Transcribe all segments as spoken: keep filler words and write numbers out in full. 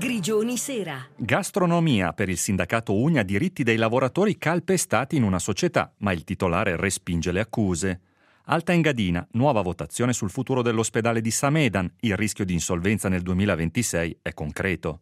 Grigioni Sera. Gastronomia per il sindacato Unia, diritti dei lavoratori calpestati in una società, ma il titolare respinge le accuse. Alta Engadina, nuova votazione sul futuro dell'ospedale di Samedan, il rischio di insolvenza nel duemilaventisei è concreto.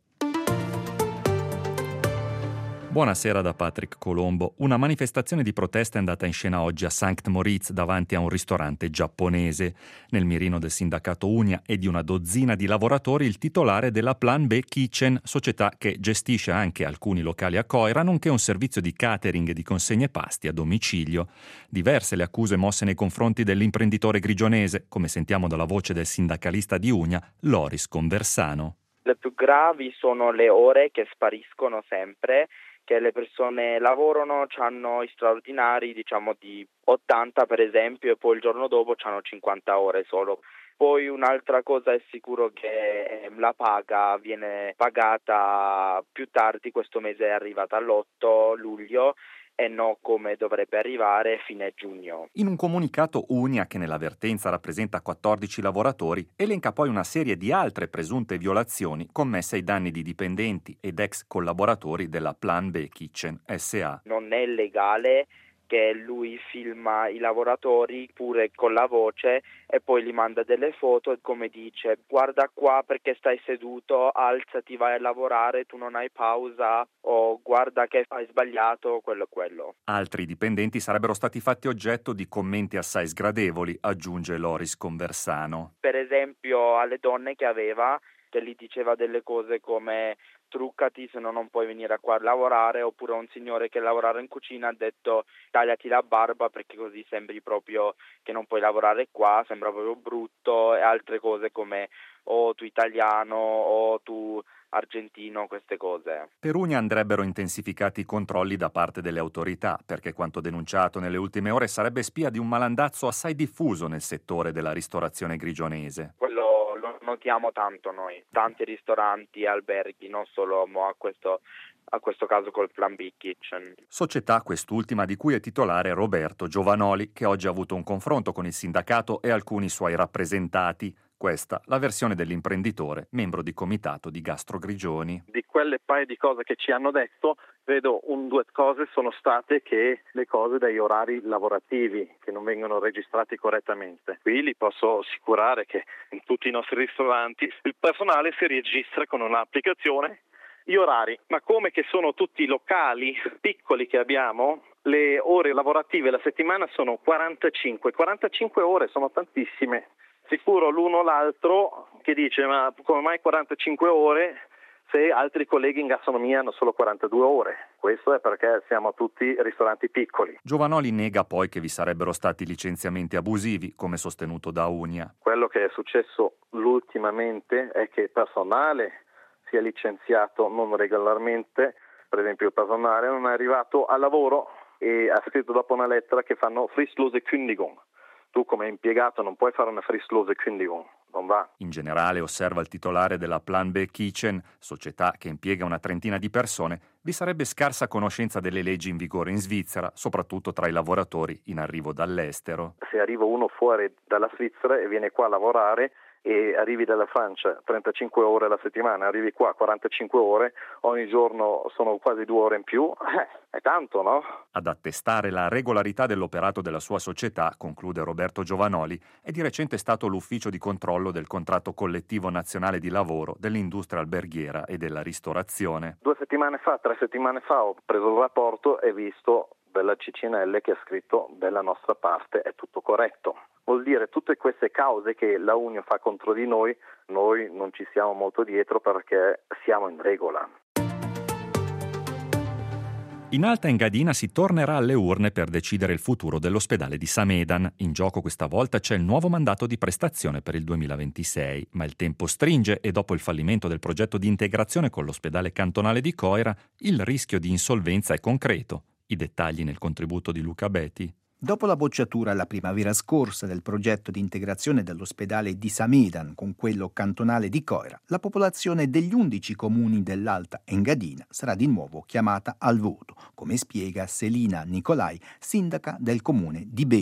Buonasera da Patrick Colombo. Una manifestazione di protesta è andata in scena oggi a Sankt Moritz davanti a un ristorante giapponese. Nel mirino del sindacato Unia e di una dozzina di lavoratori il titolare della Plan B Kitchen, società che gestisce anche alcuni locali a Coira, nonché un servizio di catering e di consegne pasti a domicilio. Diverse le accuse mosse nei confronti dell'imprenditore grigionese, come sentiamo dalla voce del sindacalista di Unia, Loris Conversano. Le più gravi sono le ore che spariscono sempre, che le persone lavorano, hanno i straordinari, diciamo di ottanta per esempio, e poi il giorno dopo hanno cinquanta ore solo. Poi un'altra cosa è sicuro che la paga viene pagata più tardi, questo mese è arrivata all'otto luglio e non come dovrebbe arrivare fine giugno. In un comunicato Unia, che nell'avvertenza rappresenta quattordici lavoratori, elenca poi una serie di altre presunte violazioni commesse ai danni di dipendenti ed ex collaboratori della Plan B Kitchen S A. Non è legale che lui filma i lavoratori pure con la voce e poi gli manda delle foto e come dice: guarda qua perché stai seduto, alzati, vai a lavorare, tu non hai pausa, o guarda che hai sbagliato, quello quello. Altri dipendenti sarebbero stati fatti oggetto di commenti assai sgradevoli, aggiunge Loris Conversano. Per esempio alle donne che aveva, che gli diceva delle cose come truccati se no non puoi venire qua a lavorare, oppure un signore che lavorava in cucina ha detto tagliati la barba perché così sembri proprio che non puoi lavorare qua, sembra proprio brutto, e altre cose come o oh, tu italiano o oh, tu argentino, queste cose. Per Unia andrebbero intensificati i controlli da parte delle autorità, perché quanto denunciato nelle ultime ore sarebbe spia di un malandazzo assai diffuso nel settore della ristorazione grigionese. Quello lo notiamo tanto noi, tanti ristoranti e alberghi, non solo mo a questo a questo caso col Plan B Kitchen. Società quest'ultima di cui è titolare Roberto Giovanoli, che oggi ha avuto un confronto con il sindacato e alcuni suoi rappresentati. Questa la versione dell'imprenditore, membro di comitato di Gastro Grigioni. Di quelle paio di cose che ci hanno detto, vedo un due cose sono state che le cose degli orari lavorativi che non vengono registrati correttamente. Qui li posso assicurare che in tutti i nostri ristoranti il personale si registra con un'applicazione gli orari, ma come che sono tutti locali piccoli che abbiamo, le ore lavorative la settimana sono quarantacinque, quarantacinque ore sono tantissime. Sicuro l'uno o l'altro che dice ma come mai quarantacinque ore se altri colleghi in gastronomia hanno solo quarantadue ore? Questo è perché siamo tutti ristoranti piccoli. Giovanoli nega poi che vi sarebbero stati licenziamenti abusivi, come sostenuto da Unia. Quello che è successo ultimamente è che il personale sia licenziato non regolarmente, per esempio il personale non è arrivato al lavoro e ha scritto dopo una lettera che fanno fristlose Kündigung. Tu come impiegato non puoi fare una fristlose Kündigung, non va. In generale, osserva il titolare della Plan B Kitchen, società che impiega una trentina di persone, vi sarebbe scarsa conoscenza delle leggi in vigore in Svizzera, soprattutto tra i lavoratori in arrivo dall'estero. Se arriva uno fuori dalla Svizzera e viene qua a lavorare e arrivi dalla Francia trentacinque ore alla settimana, arrivi qua quarantacinque ore, ogni giorno sono quasi due ore in più, eh, è tanto, no? Ad attestare la regolarità dell'operato della sua società, conclude Roberto Giovanoli, è di recente stato l'ufficio di controllo del contratto collettivo nazionale di lavoro dell'industria alberghiera e della ristorazione. Due settimane fa, tre settimane fa ho preso il rapporto e visto della C C N L che ha scritto della nostra parte è tutto corretto. Vuol dire tutte queste cause che la Unia fa contro di noi, noi non ci siamo molto dietro perché siamo in regola. In Alta Engadina si tornerà alle urne per decidere il futuro dell'ospedale di Samedan. In gioco questa volta c'è il nuovo mandato di prestazione per il duemilaventisei, ma il tempo stringe e dopo il fallimento del progetto di integrazione con l'ospedale cantonale di Coira, il rischio di insolvenza è concreto. I dettagli nel contributo di Luca Beti. Dopo la bocciatura la primavera scorsa del progetto di integrazione dell'ospedale di Samedan con quello cantonale di Coira, la popolazione degli undici comuni dell'Alta Engadina sarà di nuovo chiamata al voto, come spiega Selina Nicolai, sindaca del comune di Bever.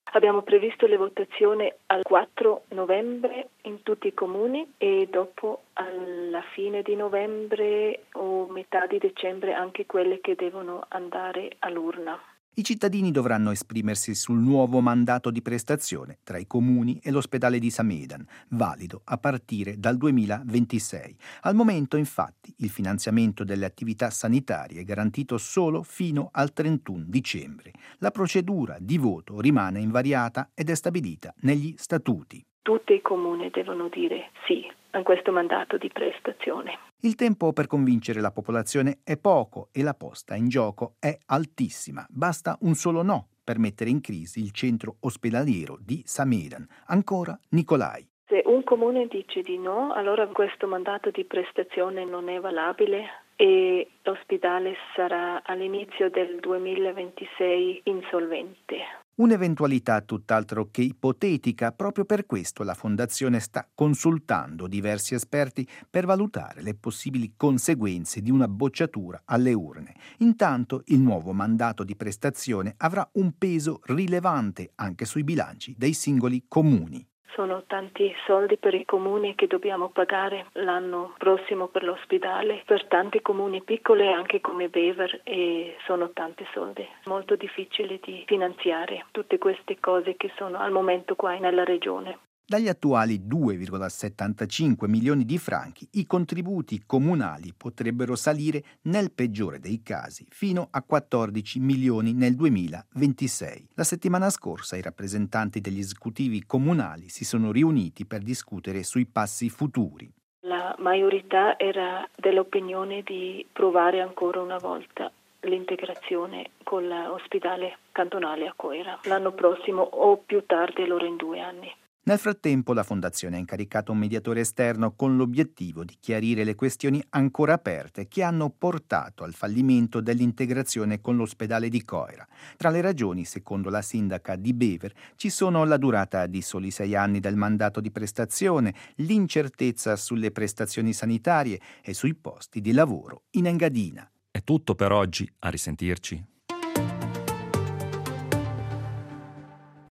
Abbiamo previsto le votazioni al quattro novembre in tutti i comuni e dopo alla fine di novembre o metà di dicembre anche quelle che devono andare all'urna. I cittadini dovranno esprimersi sul nuovo mandato di prestazione tra i comuni e l'ospedale di Samedan, valido a partire dal duemilaventisei. Al momento, infatti, il finanziamento delle attività sanitarie è garantito solo fino al trentuno dicembre. La procedura di voto rimane invariata ed è stabilita negli statuti. Tutti i comuni devono dire sì a questo mandato di prestazione. Il tempo per convincere la popolazione è poco e la posta in gioco è altissima. Basta un solo no per mettere in crisi il centro ospedaliero di Samedan. Ancora Nicolai. Se un comune dice di no, allora questo mandato di prestazione non è valabile e l'ospedale sarà all'inizio del duemilaventisei insolvente. Un'eventualità tutt'altro che ipotetica, proprio per questo la Fondazione sta consultando diversi esperti per valutare le possibili conseguenze di una bocciatura alle urne. Intanto il nuovo mandato di prestazione avrà un peso rilevante anche sui bilanci dei singoli comuni. Sono tanti soldi per i comuni che dobbiamo pagare l'anno prossimo per l'ospedale, per tanti comuni piccoli anche come Bever, e sono tanti soldi. Molto difficile di finanziare tutte queste cose che sono al momento qua nella regione. Dagli attuali due virgola settantacinque milioni di franchi, i contributi comunali potrebbero salire, nel peggiore dei casi, fino a quattordici milioni nel duemilaventisei. La settimana scorsa i rappresentanti degli esecutivi comunali si sono riuniti per discutere sui passi futuri. La maggiorità era dell'opinione di provare ancora una volta l'integrazione con l'ospedale cantonale a Coira l'anno prossimo o più tardi, allora in due anni. Nel frattempo la Fondazione ha incaricato un mediatore esterno con l'obiettivo di chiarire le questioni ancora aperte che hanno portato al fallimento dell'integrazione con l'ospedale di Coira. Tra le ragioni, secondo la sindaca di Bever, ci sono la durata di soli sei anni del mandato di prestazione, l'incertezza sulle prestazioni sanitarie e sui posti di lavoro in Engadina. È tutto per oggi, a risentirci.